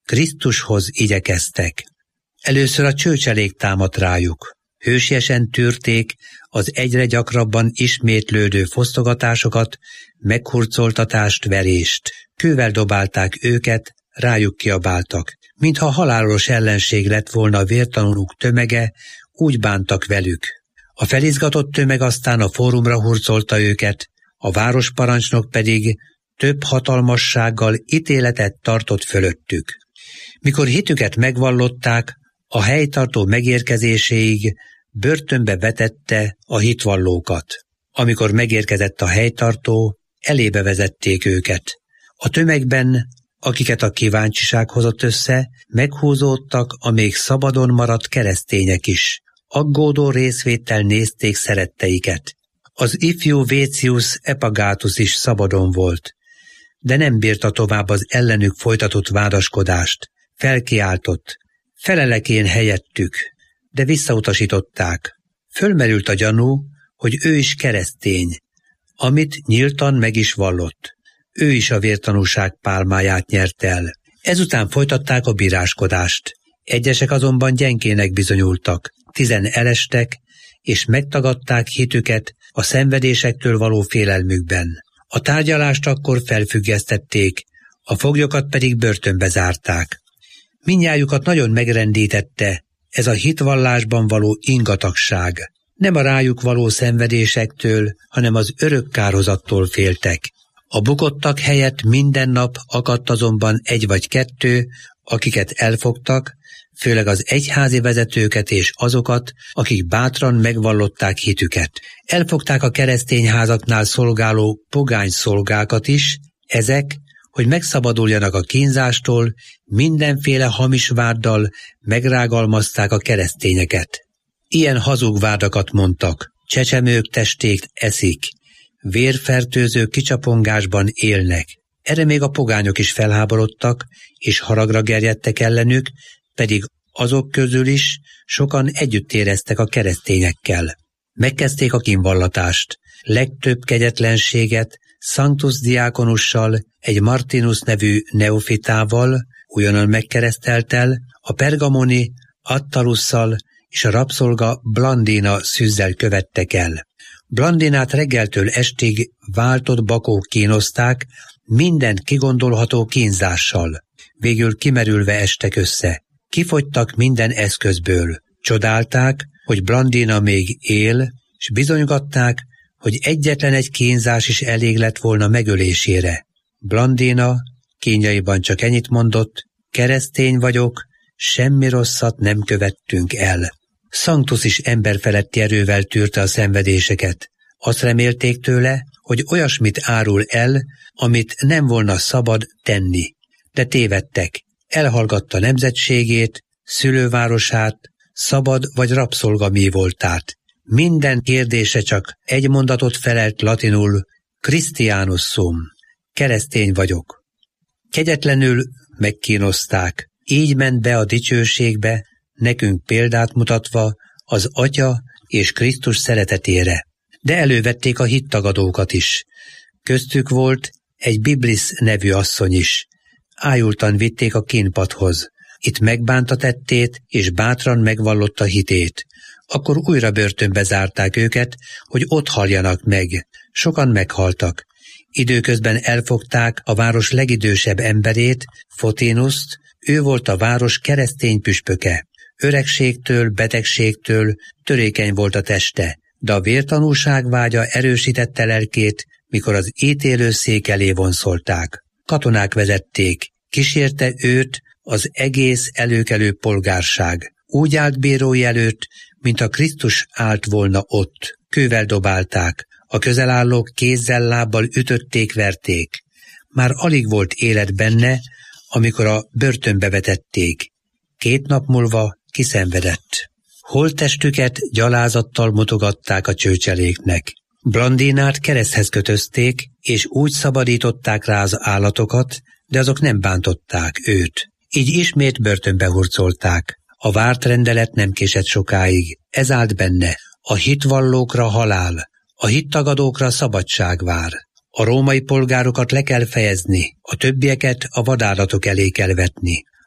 H: Krisztushoz igyekeztek. Először a csőcselék támadt rájuk. Hősiesen tűrték az egyre gyakrabban ismétlődő fosztogatásokat, meghurcoltatást, verést. Kővel dobálták őket, rájuk kiabáltak. Mintha halálos ellenség lett volna a vértanúk tömege, úgy bántak velük. A felizgatott tömeg aztán a fórumra hurcolta őket, a városparancsnok pedig több hatalmassággal ítéletet tartott fölöttük. Mikor hitüket megvallották, a helytartó megérkezéséig börtönbe vetette a hitvallókat. Amikor megérkezett a helytartó, elébe vezették őket. A tömegben, akiket a kíváncsiság hozott össze, meghúzódtak a még szabadon maradt keresztények is. Aggódó részvéttel nézték szeretteiket. Az ifjú Vécius Epagatus is szabadon volt, de nem bírta tovább az ellenük folytatott vádaskodást. Felkiáltott: felelek én helyettük, de visszautasították. Fölmerült a gyanú, hogy ő is keresztény, amit nyíltan meg is vallott. Ő is a vértanúság pálmáját nyert el. Ezután folytatták a bíráskodást. Egyesek azonban gyengének bizonyultak, 10 elestek, és megtagadták hitüket a szenvedésektől való félelmükben. A tárgyalást akkor felfüggesztették, a foglyokat pedig börtönbe zárták. Mindnyájukat nagyon megrendítette ez a hitvallásban való ingatagság. Nem a rájuk való szenvedésektől, hanem az örök kárhozattól féltek. A bukottak helyett minden nap akadt azonban 1 vagy 2, akiket elfogtak, főleg az egyházi vezetőket és azokat, akik bátran megvallották hitüket. Elfogták a keresztényházaknál szolgáló pogány szolgákat is, ezek, hogy megszabaduljanak a kínzástól, mindenféle hamis váddal megrágalmazták a keresztényeket. Ilyen hazug vádakat mondtak: csecsemők testét eszik, vérfertőző kicsapongásban élnek. Erre még a pogányok is felháborodtak, és haragra gerjedtek ellenük, pedig azok közül is sokan együtt éreztek a keresztényekkel. Megkezdték a kínvallatást. Legtöbb kegyetlenséget Sanctus diákonussal, egy Martinus nevű neofitával, újonnan megkereszteltel, a pergamoni Attalusszal és a rabszolga Blandina szűzzel követtek el. Blandinát reggeltől estig váltott bakók kínozták, mindent kigondolható kínzással. Végül kimerülve estek össze. Kifogytak minden eszközből. Csodálták, hogy Blandina még él, s bizonygatták, hogy egyetlen egy kínzás is elég lett volna megölésére. Blandina kínjaiban csak ennyit mondott: keresztény vagyok, semmi rosszat nem követtünk el. Sanctus is emberfeletti erővel tűrte a szenvedéseket. Azt remélték tőle, hogy olyasmit árul el, amit nem volna szabad tenni. De tévedtek. Elhallgatta nemzetségét, szülővárosát, szabad vagy rabszolgamí voltát. Minden kérdése csak egy mondatot felelt latinul: Christianus sum, keresztény vagyok. Kegyetlenül megkínozták. Így ment be a dicsőségbe, nekünk példát mutatva az Atya és Krisztus szeretetére. De elővették a hittagadókat is. Köztük volt egy Biblis nevű asszony is. Ájultan vitték a kínpadhoz. Itt megbánta tettét, és bátran megvallotta hitét. Akkor újra börtönbe zárták őket, hogy ott haljanak meg. Sokan meghaltak. Időközben elfogták a város legidősebb emberét, Fotinuszt, ő volt a város keresztény püspöke. Öregségtől, betegségtől törékeny volt a teste, de a vértanúság vágya erősítette lelkét, mikor az ítélőszék elé vonszolták. Katonák vezették, kísérte őt az egész előkelő polgárság. Úgy állt bírói előtt, mint a Krisztus állt volna ott. Kővel dobálták, a közelállók kézzel-lábbal ütötték, verték. Már alig volt élet benne, amikor a börtönbe vetették. 2 nap múlva kiszenvedett. Holttestüket gyalázattal mutogatták a csőcseléknek. Blandinát kereszthez kötözték, és úgy szabadították rá az állatokat, de azok nem bántották őt. Így ismét börtönbe hurcolták. A várt rendelet nem késett sokáig. Ez állt benne: a hitvallókra halál, a hittagadókra szabadság vár. A római polgárokat le kell fejezni, a többieket a vadállatok elé kell vetni.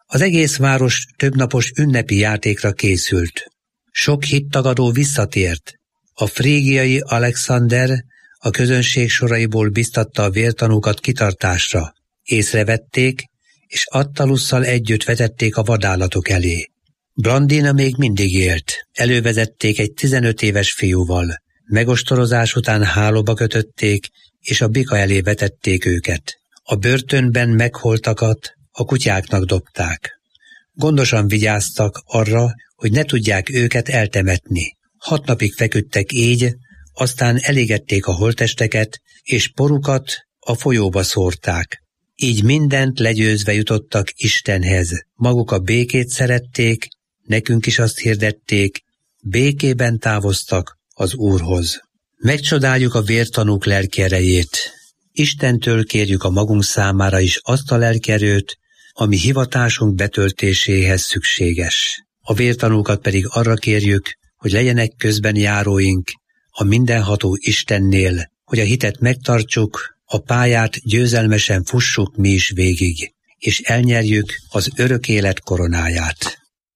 H: Az egész város többnapos ünnepi játékra készült. Sok hittagadó visszatért. A frígiai Alexander a közönség soraiból biztatta a vértanúkat kitartásra. Észrevették, és Attalusszal együtt vetették a vadállatok elé. Blandina még mindig élt. Elővezették egy 15 éves fiúval. Megostorozás után hálóba kötötték, és a bika elé vetették őket. A börtönben megholtakat a kutyáknak dobták. Gondosan vigyáztak arra, hogy ne tudják őket eltemetni. 6 napig feküdtek így, aztán elégették a holttesteket, és porukat a folyóba szórták. Így mindent legyőzve jutottak Istenhez. Maguk a békét szerették, nekünk is azt hirdették, békében távoztak az Úrhoz. Megcsodáljuk a vértanúk lelki erejét. Istentől kérjük a magunk számára is azt a lelkerőt, ami hivatásunk betöltéséhez szükséges. A vértanúkat pedig arra kérjük, hogy legyenek közben járóink a mindenható Istennél, hogy a hitet megtartsuk, a pályát győzelmesen fussuk mi is végig, és elnyerjük az örök élet koronáját.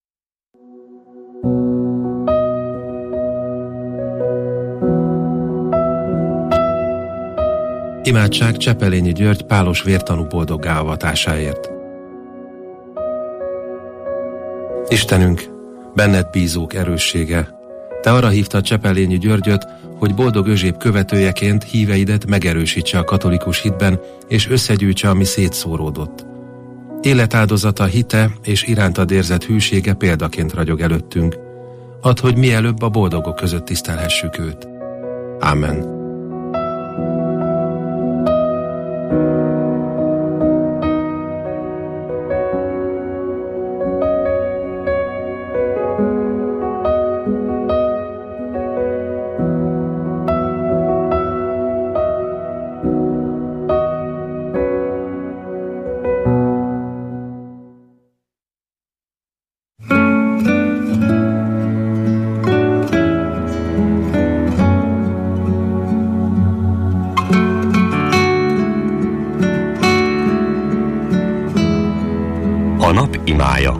I: Imádság Csepelényi György pálos vértanú boldoggá avatásáért. Istenünk, benned bízók erőssége, te arra hívtad Csepelényi Györgyöt, hogy boldog özséb követőjeként híveidet megerősítse a katolikus hitben, és összegyűjtse, ami szétszóródott. Életáldozata, hite és irántad érzett hűsége példaként ragyog előttünk. Add, hogy mielőbb a boldogok között tisztelhessük őt. Ámen.
F: A nap imája.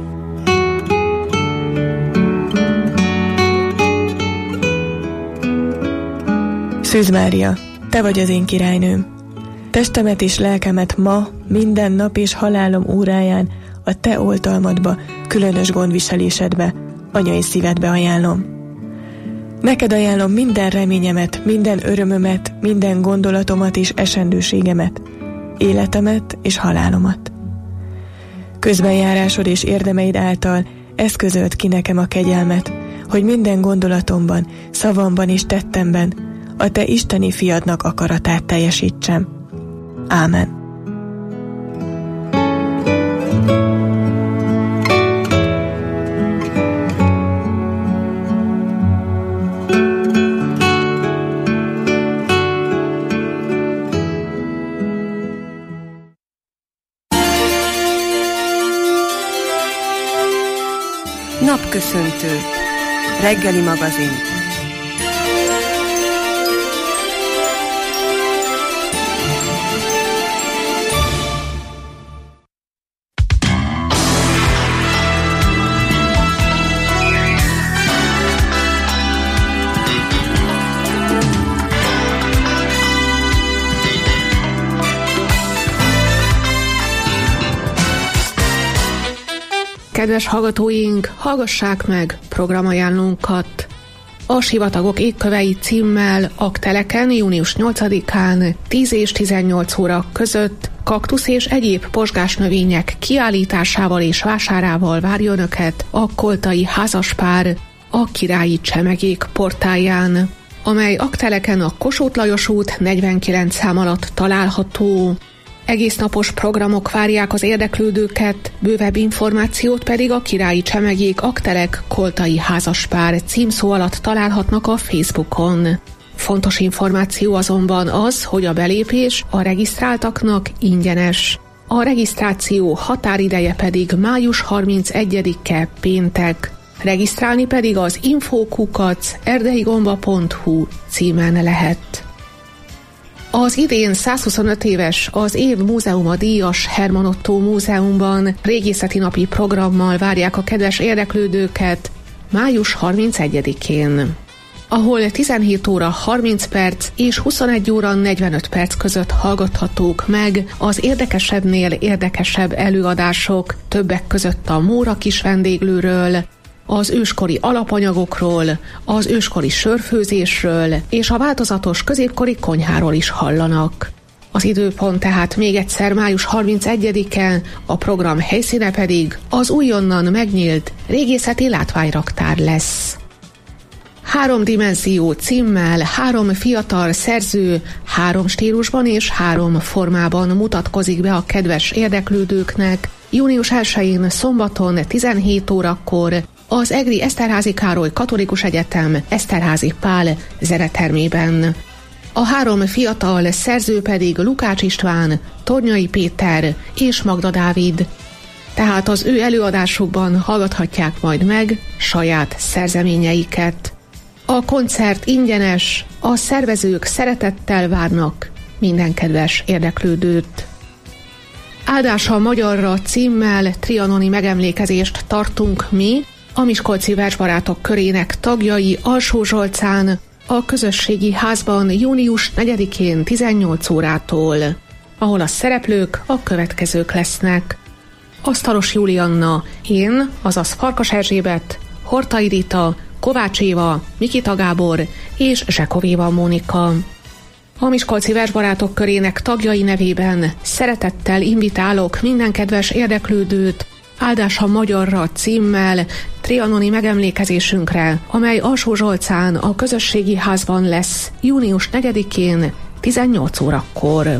J: Szűz Mária, te vagy az én királynőm. Testemet és lelkemet ma, minden nap és halálom óráján a te oltalmadba, különös gondviselésedbe, anyai szívedbe ajánlom. Neked ajánlom minden reményemet, minden örömömet, minden gondolatomat és esendőségemet, életemet és halálomat. Közbenjárásod és érdemeid által eszközöld ki nekem a kegyelmet, hogy minden gondolatomban, szavamban és tettemben a te isteni fiadnak akaratát teljesítsem. Ámen.
K: Napköszöntő. Reggeli magazin.
E: Kedves hallgatóink, hallgassák meg programajánlónkat! A Sivatagok égkövei címmel Akteleken június 8-án 10 és 18 óra között kaktusz és egyéb pozsgás növények kiállításával és vásárával várja Önöket a koltai házaspár a Királyi Csemegék portáján, amely Akteleken a Kossuth Lajos út 49 szám alatt található. Egész napos programok várják az érdeklődőket, bővebb információt pedig a Királyi Csemegék Aktelek koltai házaspár címszó alatt találhatnak a Facebookon. Fontos információ azonban az, hogy a belépés a regisztráltaknak ingyenes. A regisztráció határideje pedig május 31-e péntek. Regisztrálni pedig az info@erdeigomba.hu címen lehet. Az idén 125 éves az év múzeuma díjas Herman Ottó Múzeumban régészeti napi programmal várják a kedves érdeklődőket május 31-én, ahol 17 óra 30 perc és 21 óra 45 perc között hallgathatók meg az érdekesebbnél érdekesebb előadások, többek között a Móra kis vendéglőről, az őskori alapanyagokról, az őskori sörfőzésről és a változatos középkori konyháról is hallanak. Az időpont tehát még egyszer május 31-e, a program helyszíne pedig az újonnan megnyílt régészeti látványraktár lesz. 3 dimenzió címmel 3 fiatal szerző 3 stílusban és 3 formában mutatkozik be a kedves érdeklődőknek június 1-én szombaton 17 órakor az egri Eszterházy Károly Katolikus Egyetem Eszterházy Pál zenetermében. A 3 fiatal szerző pedig Lukács István, Tornyai Péter és Magda Dávid. Tehát az ő előadásukban hallgathatják majd meg saját szerzeményeiket. A koncert ingyenes, a szervezők szeretettel várnak minden kedves érdeklődőt. Áldása magyarra címmel trianoni megemlékezést tartunk mi, a Miskolci Versbarátok körének tagjai Alsó-Zsolcán, a közösségi házban június 4-én 18 órától, ahol a szereplők a következők lesznek. Asztalos Julianna, én, azaz Farkas Erzsébet, Hortai Rita, Kovács Éva, Mikita Gábor és Zsekovéva Mónika. A Miskolci Versbarátok körének tagjai nevében szeretettel invitálok minden kedves érdeklődőt Áldása magyarra címmel trianoni megemlékezésünkre, amely Alsó-Zsolcán a közösségi házban lesz június 4-én 18 órakor.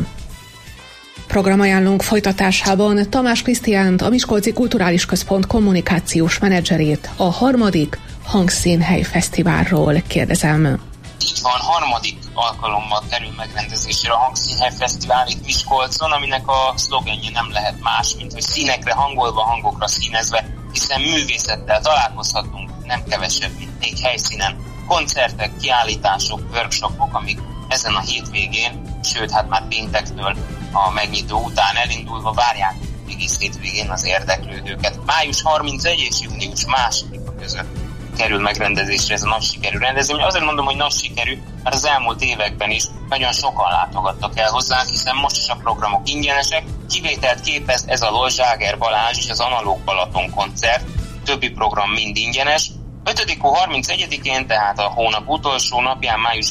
E: Programajánlónk folytatásában Tamás Krisztiánt, a Miskolci Kulturális Központ kommunikációs menedzserét a 3. Hangszínhely Fesztiválról kérdezem.
L: Így van, 3. alkalommal kerül megrendezésre a Hangszínhely Fesztivál itt Miskolcon, aminek a szlogenje nem lehet más, mint hogy színekre hangolva, hangokra színezve, hiszen művészettel találkozhatunk nem kevesebb, mint 4 helyszínen. Koncertek, kiállítások, workshopok, amik ezen a hétvégén, sőt, hát már péntektől a megnyitó után elindulva várják egész hétvégén az érdeklődőket. Május 31 és június 2-a között kerül megrendezésre ez a nagy sikerű rendezvény. Azért mondom, hogy nagy sikerű, mert az elmúlt években is nagyon sokan látogattak el hozzánk, hiszen most is a programok ingyenesek. Kivételt képez ez a Lol Zságer Balázs és az Analóg Balaton koncert, többi program mind ingyenes. 5. hó 31-én, tehát a hónap utolsó napján, május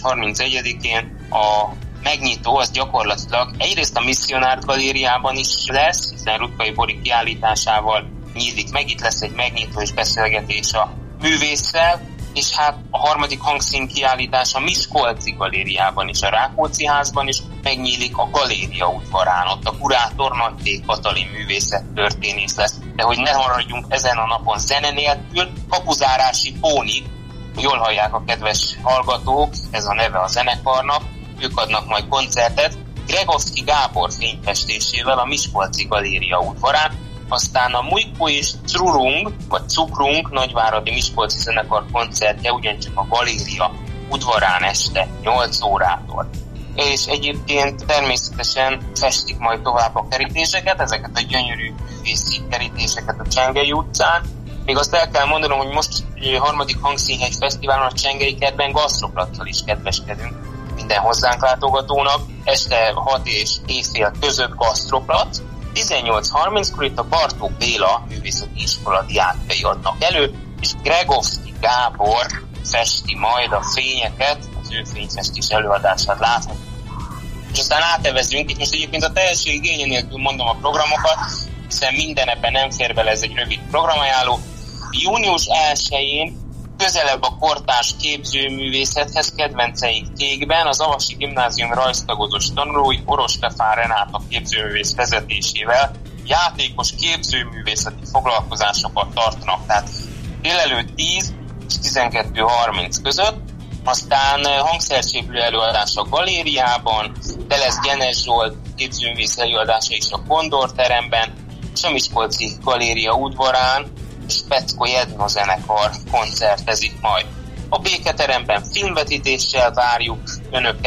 L: 31-én a megnyitó az gyakorlatilag egyrészt a Missionárt Galériában is lesz, hiszen Rutkai Bori kiállításával nyílik meg, itt lesz egy megnyitó és beszélgetés a művésszel, és hát a 3. hangszín kiállítás a Miskolci Galériában és a Rákóczi Házban is megnyílik a Galéria udvarán. Ott a kurátor Nagy T. Katalin művészettörténész lesz. De hogy ne maradjunk ezen a napon zene nélkül, Kapuzárási Pónik, jól hallják a kedves hallgatók, ez a neve a zenekarnak, ők adnak majd koncertet, Gregovszky Gábor fényfestésével a Miskolci Galéria udvarán, aztán a Mujko és Crurung, vagy Cukrung nagyváradi Miskolci zenekar koncertje ugyancsak a Galéria udvarán este 8 órától. És egyébként természetesen festik majd tovább a kerítéseket, ezeket a gyönyörű művészi kerítéseket a Csengei utcán. Még azt el kell mondanom, hogy most 3. Hangszínhely Fesztiválon a Csengei kertben gasztroplattal is kedveskedünk minden hozzánk látogatónak. Este 6 és éjfél között gasztroplat. 18:30-kor itt a Bartók Béla Művészeti Iskola diákjai adnak elő, és Gregovszky Gábor festi majd a fényeket, az ő fényfestés előadását láthatjuk. És aztán átevezünk, itt most egyébként a teljesség igénye nélkül mondom a programokat, hiszen minden ebben nem fér bele, ez egy rövid programajánló. Június 1-én közelebb a kortárs képzőművészethez kedvenceink kékben az Avasi Gimnázium rajztagozós tanulói Oros Stefán Renáta képzőművész vezetésével játékos képzőművészeti foglalkozásokat tartanak, tehát délelőtt 10 és 12:30 között, aztán hangszerséplő előadás a Galériában, de lesz Genes Zsolt képzőművész előadása is a Kondor teremben, és a Miskolci Galéria udvarán és Peckó Jedno zenekar koncertezik majd. A Béketeremben filmvetítéssel várjuk Önöket,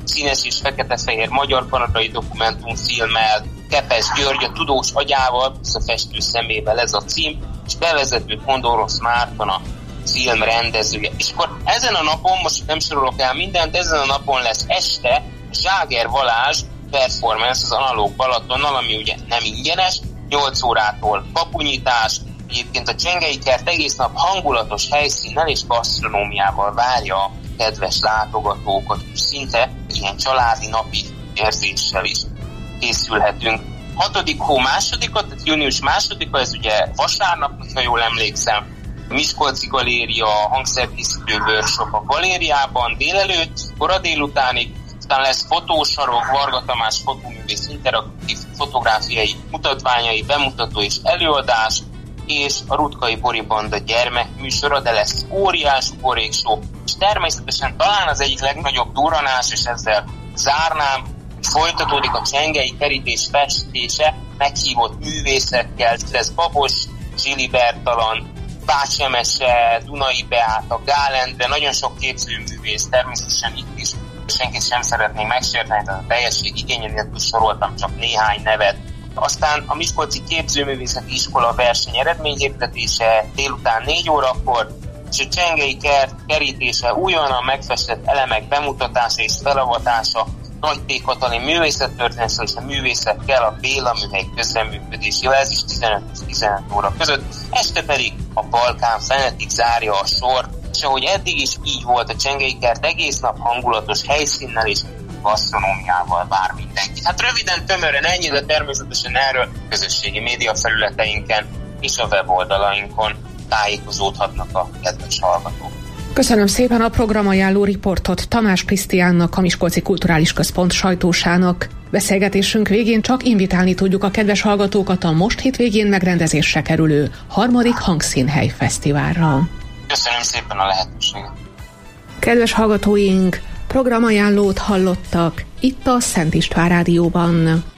L: színes és fekete-fehér magyar-kanadai dokumentumfilmmel, Kepes György a tudós agyával, a festő szemével ez a cím, és bevezetőt mond Orosz Márton a film rendezője. És akkor ezen a napon, most nem sorolok el mindent, ezen a napon lesz este Zságer Balázs performance az Analóg Balatonnal, ami ugye nem ingyenes, 8 órától kapunyítás, egyébként a Csengei Kert egész nap hangulatos helyszínnel és gasztronómiával várja a kedves látogatókat, és szinte ilyen családi napi érzéssel is készülhetünk. 6. hó 2-a, tehát június 2-a, ez ugye vasárnap, ha jól emlékszem, Miskolci Galéria, hangszerkészítő workshop a galériában délelőtt, kora délutánig, aztán lesz fotósarok, Varga Tamás fotóművész interaktív fotográfiai mutatványai, bemutató és előadás, és a Rutkai Bori Banda gyermekműsora, de lesz óriás borékshow, és természetesen talán az egyik legnagyobb durranás, és ezzel zárnám, folytatódik a Csengei kerítés festése, meghívott művészekkel, lesz Babos Zsili Bertalan, Bács Emese, Dunai Beáta, Gál Endre, nagyon sok képzőművész, természetesen itt is senkit sem szeretnénk megsérteni, tehát a teljesség igényén soroltam csak néhány nevet. Aztán a Miskolci Képzőművészeti Iskola verseny eredményhirdetése délután 4 órakor, és a Csengei Kert kerítése újonnan megfestett elemek bemutatása és felavatása Nagy T. Katalin művészettörténéssel és a művészekkel a Béla Műhely közreműködésével, ez is 15-15 óra között, este pedig a Balkán Fenetik zárja a sort, és ahogy eddig is így volt a Csengei Kert egész nap hangulatos helyszínnel és gasztronómiával vár mindenki. Hát röviden, tömören ennyi, de természetesen erről közösségi média felületeinken és a weboldalainkon tájékozódhatnak a kedves hallgatók.
E: Köszönöm szépen a programajánló riportot Tamás Krisztiánnak, a Miskolci Kulturális Központ sajtósának. Beszélgetésünk végén csak invitálni tudjuk a kedves hallgatókat a most hétvégén megrendezésre kerülő 3. Hangszínhely Fesztiválra.
L: Köszönöm szépen a lehetőséget.
E: Kedves hallgatóink, programajánlót hallottak itt a Szent István Rádióban.